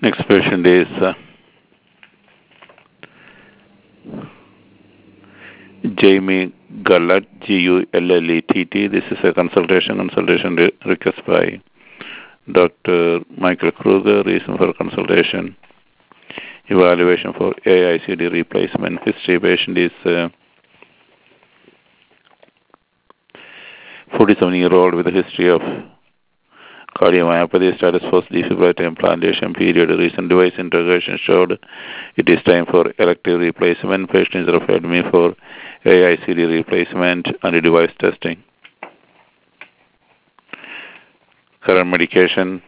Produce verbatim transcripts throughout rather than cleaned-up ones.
Next patient is uh, Jamie Gullett, G U L L E T T. This is a consultation. Consultation re- request by Doctor Michael Kruger. Reason for consultation: evaluation for A I C D replacement. History: patient is uh, forty-seven-year-old with a history of cardiomyopathy, status post defibrillator implantation period. Recent device interrogation showed it is time for elective replacement. Patient is referred me for A I C D replacement and device testing. Current medication: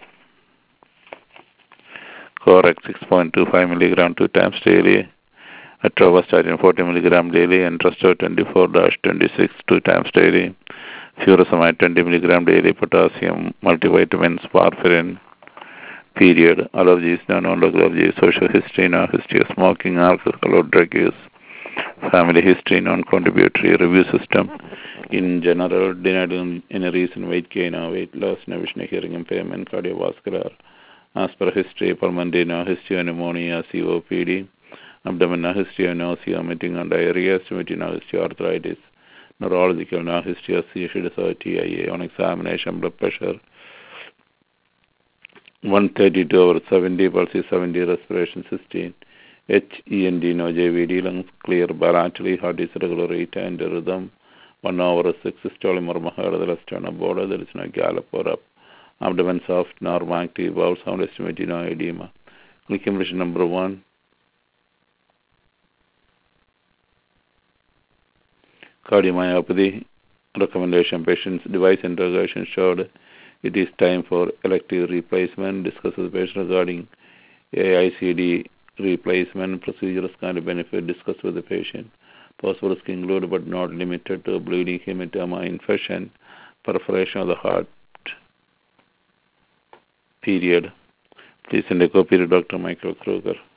Correct six point two five milligram two times daily, atorvastatin forty milligram daily, and Entresto twenty-four twenty-six two times daily, furosemide twenty milligram daily, potassium, multivitamins, warfarin. Period. Allergies, non-allergies, social history, no history of smoking, alcohol or drug use, family history, non-contributory, review system. In general, denied in, in a recent weight gain or weight loss, no vision, hearing impairment, cardiovascular. As per history, pulmonary, no history of pneumonia, C O P D, abdomen, no history of nausea, vomiting and diarrhea, stomach, no history of arthritis, neurological, no history of seizures or T I A, on examination, blood pressure, one thirty-two over seventy, pulse is seventy, respiration sixteen, H E N D, no J V D, lungs clear bilaterally, heart is regular rate and rhythm, one over six, systole murmur, the left on a border, there is no gallop or up. Abdomen soft, normal active, bowel sound estimated, no edema. Click impression number one. Cardiomyopathy. Recommendation: patient's device interrogation showed it is time for elective replacement. Discuss with the patient regarding A I C D replacement. Procedures kind of benefit. Discuss with the patient. Possible risk include but not limited to bleeding, hematoma, infection, perforation of the heart. Period. Please send a copy to Doctor Michael Kruger.